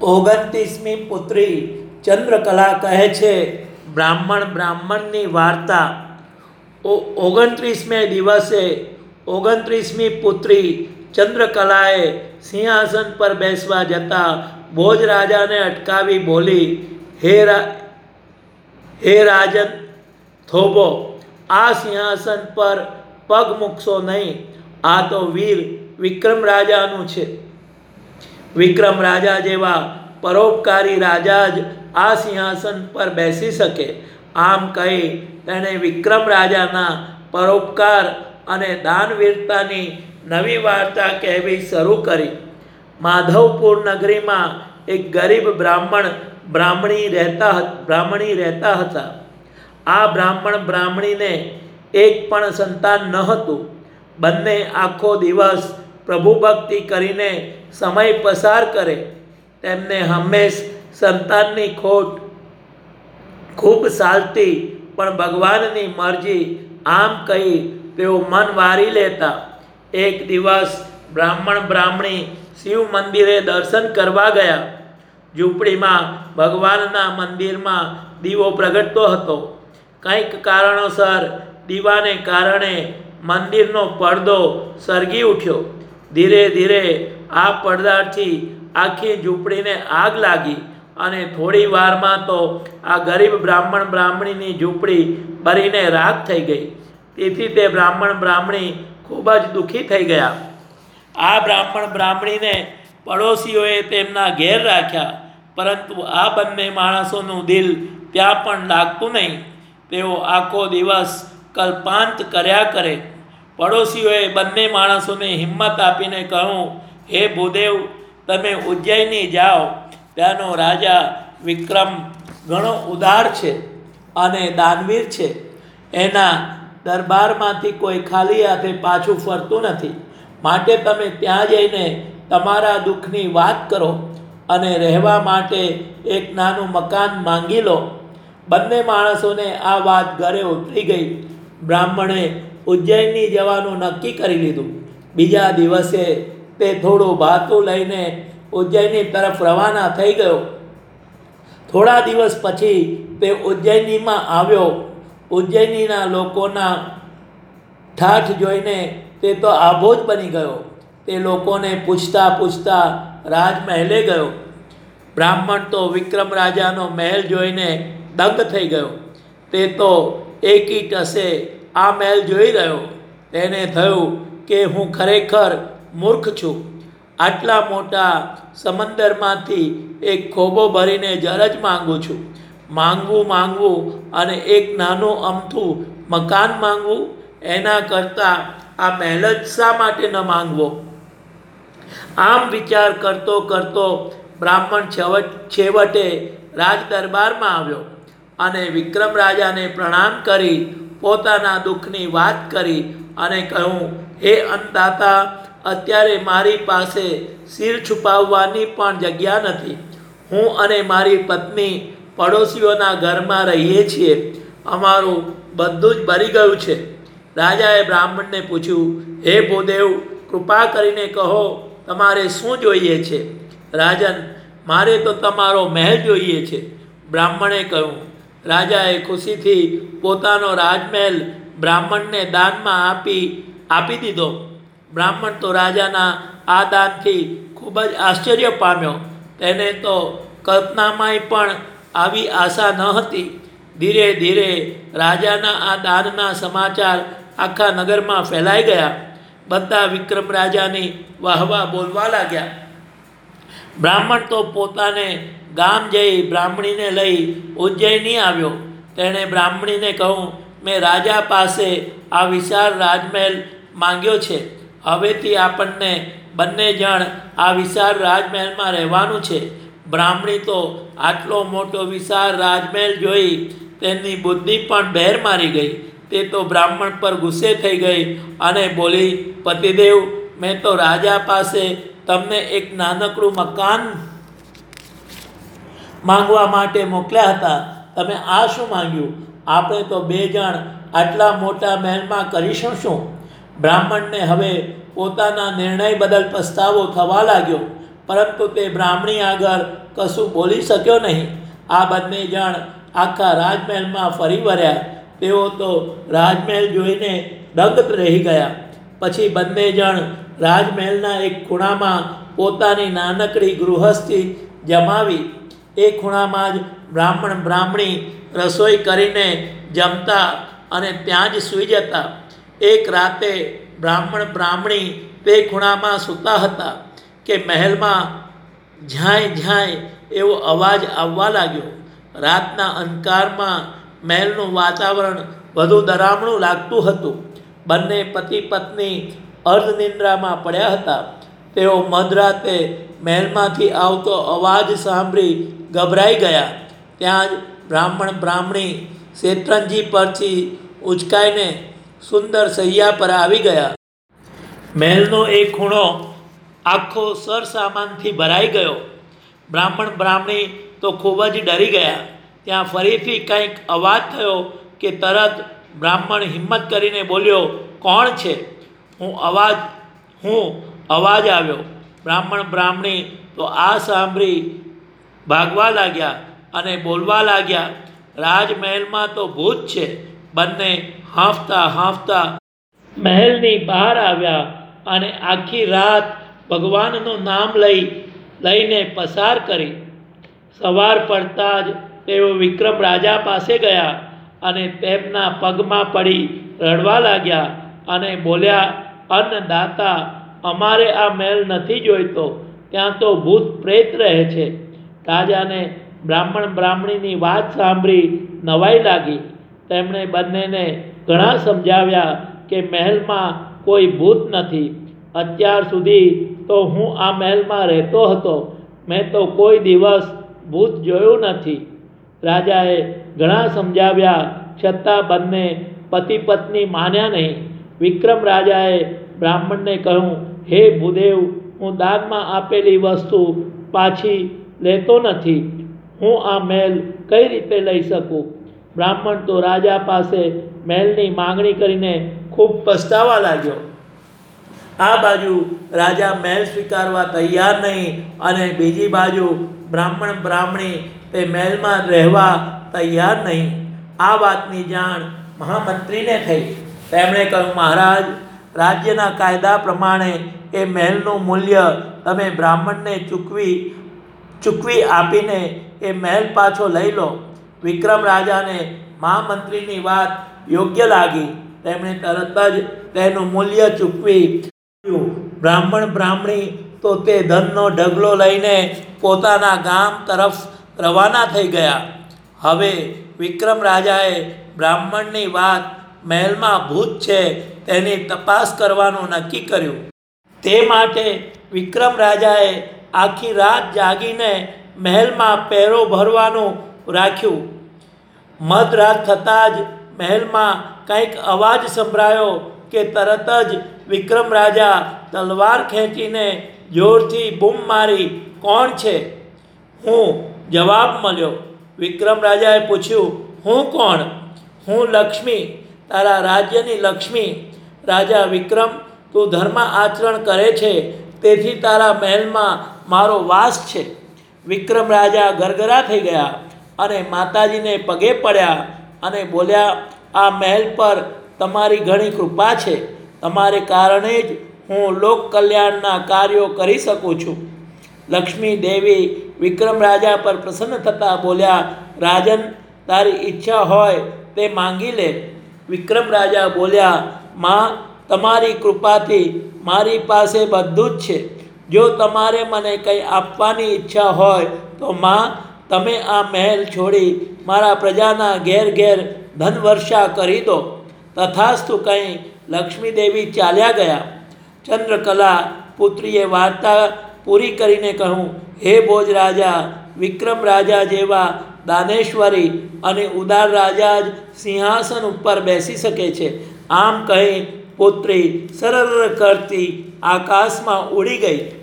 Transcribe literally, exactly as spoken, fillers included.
ઓગણત્રીસમી પુત્રી ચંદ્રકલા કહે છે બ્રાહ્મણ બ્રાહ્મણની વાર્તા. ઓગણત્રીસમે દિવસે ઓગણત્રીસમી પુત્રી ચંદ્રકલાએ સિંહાસન પર બેસવા જતા ભોજ રાજાને અટકાવી બોલી, હે રા હે રાજન થોભો, આ સિંહાસન પર પગ મૂકશો નહીં. આ તો વીર વિક્રમ રાજાનું છે. વિક્રમ રાજા જેવા પરોપકારી રાજા જ આ સિંહાસન પર બેસી શકે. આમ કહી તેણે વિક્રમ રાજાના પરોપકાર અને દાનવીરતાની નવી વાર્તા કહેવી શરૂ કરી. માધવપુર નગરીમાં એક ગરીબ બ્રાહ્મણ બ્રાહ્મણી રહેતા બ્રાહ્મણી રહેતા હતા. આ બ્રાહ્મણ બ્રાહ્મણીને એક પણ સંતાન ન હતું. બંને આખો દિવસ પ્રભુ ભક્તિ કરીને સમય પસાર કરે. તેમને હંમેશ સંતાનની ખોટ ખૂબ સાલતી, પણ ભગવાનની મરજી આમ કહી તેઓ મન વારી લેતા. એક દિવસ બ્રાહ્મણ બ્રાહ્મણી શિવ મંદિરે દર્શન કરવા ગયા. ઝૂંપડીમાં ભગવાનના મંદિરમાં દીવો પ્રગટતો હતો. કંઈક કારણોસર દીવાને કારણે મંદિરનો પડદો સળગી ઉઠ્યો. ધીરે ધીરે આ પડદાથી આખી ઝૂંપડીને આગ લાગી અને થોડી વારમાં તો આ ગરીબ બ્રાહ્મણ બ્રાહ્મણીની ઝૂંપડી બળીને રાખ થઈ ગઈ. તેથી તે બ્રાહ્મણ બ્રાહ્મણી ખૂબ જ દુઃખી થઈ ગયા. આ બ્રાહ્મણ બ્રાહ્મણીને પડોશીઓએ તેમના ઘેર રાખ્યા, પરંતુ આ બંને માણસોનું દિલ ત્યાં પણ લાગતું નહીં. તેઓ આખો દિવસ કલ્પાંત કર્યા કરે. પડોશીઓએ બંને માણસોને હિંમત આપીને કહ્યું, હે ભૂદેવ, તમે ઉજ્જૈની જાઓ. ત્યાંનો રાજા વિક્રમ ઘણો ઉદાર છે અને દાનવીર છે. એના દરબારમાંથી કોઈ ખાલી હાથે પાછું ફરતું નથી. માટે તમે ત્યાં જઈને તમારા દુઃખની વાત કરો અને રહેવા માટે એક નાનું મકાન માંગી લો. બંને માણસોને આ વાત ઘરે ઉતરી ગઈ. બ્રાહ્મણે ઉજ્જૈની જવાનું નક્કી કરી લીધું. બીજા દિવસે તે થોડું ભાતું લઈને ઉજ્જૈની તરફ રવાના થઈ ગયો. થોડા દિવસ પછી તે ઉજ્જૈનીમાં આવ્યો. ઉજ્જૈનીના લોકોના ઠાઠ જોઈને તે તો આભો જ બની ગયો. તે લોકોને પૂછતા પૂછતા રાજમહેલે ગયો. બ્રાહ્મણ તો વિક્રમ રાજાનો મહેલ જોઈને દંગ થઈ ગયો. તે તો એકી ટસે આ મહેલ જોઈ રહ્યો. તેને થયું કે હું ખરેખર મૂર્ખ છું. આટલા મોટા સમંદરમાંથી એક ખોબો ભરીને જળ જ માંગુ છું. માંગવું માંગવું અને એક નાનું અમથું મકાન માંગવું, એના કરતાં આ મહેલ જ શા માટે ન માંગવો? આમ વિચાર કરતો કરતો બ્રાહ્મણ છેવટે રાજ દરબારમાં આવ્યો અને વિક્રમ રાજાને પ્રણામ કરી પોતાના દુઃખની વાત કરી અને કહ્યું, હે અન્નદાતા, અત્યારે મારી પાસે શિર છુપાવવાની પણ જગ્યા નથી. હું અને મારી પત્ની પડોશીઓના ઘરમાં રહીએ છીએ. અમારું બધું જ બળી ગયું છે. રાજાએ બ્રાહ્મણને પૂછ્યું, હે ભૂદેવ, કૃપા કરીને કહો, તમારે શું જોઈએ છે? રાજન, મારે તો તમારો મહેલ જોઈએ છે. બ્રાહ્મણે કહ્યું. રાજાએ ખુશીથી પોતાનો રાજમહેલ બ્રાહ્મણને દાનમાં આપી આપી દીધો. બ્રાહ્મણ તો રાજાના આ દાનથી ખૂબ જ આશ્ચર્ય પામ્યો. તેને તો કલ્પનામાંય પણ આવી આશા ન હતી. ધીરે ધીરે રાજાના આ દાનના સમાચાર આખા નગરમાં ફેલાઈ ગયા. બધા વિક્રમ રાજાની વાહવા બોલવા લાગ્યા. બ્રાહ્મણ તો પોતાને ગામ જઈ બ્રાહ્મણીને લઈ ઉજ્જૈની આવ્યો. તેણે બ્રાહ્મણીને કહ્યું, મેં રાજા પાસે આ વિશાળ રાજમહેલ માંગ્યો છે. હવેથી આપણને બંને જણ આ વિશાળ રાજમહેલમાં રહેવાનું છે. બ્રાહ્મણી તો આટલો મોટો વિશાળ રાજમહેલ જોઈ તેમની બુદ્ધિ પણ બહેર મારી ગઈ. તે તો બ્રાહ્મણ પર ગુસ્સે થઈ ગઈ અને બોલી, પતિદેવ, મેં તો રાજા પાસે તમને એક નાનકડું મકાન માંગવા માટે મોકલ્યા હતા. તમે આ શું માંગ્યું? આપણે તો બે જણ આટલા મોટા મહેલમાં કરીશું શું? બ્રાહ્મણને હવે પોતાના નિર્ણય બદલ પસ્તાવો થવા લાગ્યો. પરંતુ તે બ્રાહ્મણી આગળ કશું બોલી શક્યો નહીં. આ બંને જણ આખા રાજમહેલમાં ફરી વળ્યા. તેઓ તો રાજમહેલ જોઈને દંગ રહી ગયા. પછી બંને જણ રાજમહેલના એક ખૂણામાં પોતાની નાનકડી ગૃહસ્થી જમાવી. એ ખૂણામાં જ બ્રાહ્મણ બ્રાહ્મણી રસોઈ કરીને જમતા અને ત્યાં જ સૂઈ જતા. એક રાતે બ્રાહ્મણ બ્રાહ્મણી તે ખૂણામાં સૂતા હતા કે મહેલમાં ઝાંય ઝાંય એવો અવાજ આવવા લાગ્યો. રાતના અંધકારમાં મહેલનું વાતાવરણ વધુ ડરામણું લાગતું હતું. બંને પતિ પત્ની અર્ધનિંદ્રામાં પડ્યા હતા. તેઓ મધરાતે મહેલમાંથી આવતો અવાજ સાંભળી ગભરાઈ ગયા. ત્યાં જ બ્રાહ્મણ બ્રાહ્મણી શેતરંજી પરથી ઉંચકાઈને સુંદર શૈયા પર આવી ગયા. મહેલનો એક ખૂણો આખો સરસામાનથી ભરાઈ ગયો. બ્રાહ્મણ બ્રાહ્મણી તો ખૂબ જ ડરી ગયા. ત્યાં ફરીથી કંઈક અવાજ થયો કે તરત બ્રાહ્મણ હિંમત કરીને બોલ્યો, કોણ છે? હું અવાજ હું અવાજ આવ્યો. બ્રાહ્મણ બ્રાહ્મણી તો આ સાંભળી ભાગવા લાગ્યા અને બોલવા લાગ્યા, રાજમહેલમાં તો ભૂત છે. બંને હાંફતા હાંફતા મહેલની બહાર આવ્યા અને આખી રાત ભગવાનનું નામ લઈ લઈને પસાર કરી. સવાર પડતાં જ તેઓ વિક્રમ રાજા પાસે ગયા અને તેમના પગમાં પડી રડવા લાગ્યા અને બોલ્યા, અન્નદાતા, અમારે આ મહેલ નથી જોઈતો. ત્યાં તો ભૂત પ્રેત રહે છે. રાજાને બ્રાહ્મણ બ્રાહ્મણીની વાત સાંભળી નવાઈ લાગી. તેમણે બંનેને ઘણા સમજાવ્યા કે મહેલમાં કોઈ ભૂત નથી. અત્યાર સુધી તો હું આ મહેલમાં રહેતો હતો. મેં તો કોઈ દિવસ ભૂત જોયું નથી. રાજાએ ઘણા સમજાવ્યા છતાં બંને પતિ પત્ની માન્યા નહીં. વિક્રમ રાજાએ બ્રાહ્મણને કહ્યું, હે ભૂદેવ, હું દાનમાં આપેલી વસ્તુ પાછી લેતો નથી. હું આ મહેલ કઈ રીતે લઈ શકું? બ્રાહ્મણ તો રાજા પાસે મહેલની માંગણી કરીને ખૂબ પસ્તાવા લાગ્યો. આ બાજુ રાજા મહેલ સ્વીકારવા તૈયાર નહીં અને બીજી બાજુ બ્રાહ્મણ બ્રાહ્મણી તે મહેલમાં રહેવા તૈયાર નહીં. આ વાતની જાણ મહામંત્રીને થઈ. તેમણે કહ્યું, મહારાજ, રાજ્યના કાયદા પ્રમાણે એ મહેલનું મૂલ્ય તમે બ્રાહ્મણને ચૂકવી ચૂકવી આપીને એ મહેલ પાછો લઈ લો. વિક્રમ રાજાને મહામંત્રીની વાત યોગ્ય લાગી. તેમણે તરત જ તેનું મૂલ્ય ચૂકવી. બ્રાહ્મણ બ્રાહ્મણી તો તે ધનનો ઢગલો લઈને પોતાના ગામ તરફ રવાના થઈ ગયા. હવે વિક્રમ રાજાએ બ્રાહ્મણની વાત મહેલમાં ભૂત છે તેની તપાસ કરવાનું નક્કી કર્યું. તે માટે વિક્રમ રાજાએ આખી રાત જાગીને મહેલમાં પહેરો ભરવાનું રાખ્યું. મધરાત થતાં જ મહેલમાં કંઈક અવાજ સંભળાયો કે તરત જ વિક્રમ રાજા તલવાર ખેંચીને જોરથી બૂમ મારી, કોણ છે? હું જવાબ મળ્યો. વિક્રમ રાજાએ પૂછ્યું, હું કોણ? હું લક્ષ્મી, તારા રાજ્યની લક્ષ્મી. રાજા, વિક્રમ, તું ધર્મ આચરણ કરે છે તેથી તારા મહેલમાં મારો વાસ છે. વિક્રમ રાજા ગરગરા થઈ ગયા અને માતાજીને પગે પડ્યા અને બોલ્યા, આ મહેલ પર તમારી ઘણી કૃપા છે. તમારે કારણે જ હું લોક કલ્યાણના કાર્યો કરી શકું છું. લક્ષ્મી દેવી વિક્રમ રાજા પર પ્રસન્ન થતાં બોલ્યા, રાજન, તારી ઈચ્છા હોય તે માંગી લે. વિક્રમ રાજા બોલ્યા, માં, તમારી કૃપાથી મારી પાસે બધું જ છે. જો તમારે મને કંઈ આપવાની ઈચ્છા હોય તો માં, તમે આ મહેલ છોડી મારા પ્રજાના ઘેર ઘેર ધનવર્ષા કરી દો. તથાસ્તુ કંઈ લક્ષ્મી દેવી ચાલ્યા ગયા. ચંદ્રકલા પુત્રીએ વાર્તા પૂરી કરીને કહ્યું, હે ભોજ રાજા, વિક્રમ રાજા જેવા દાનેશ્વરી અને ઉદાર રાજા જ સિંહાસન ઉપર બેસી શકે છે. આમ કહી પુત્રી સરળ કરતી આકાશમાં ઉડી ગઈ.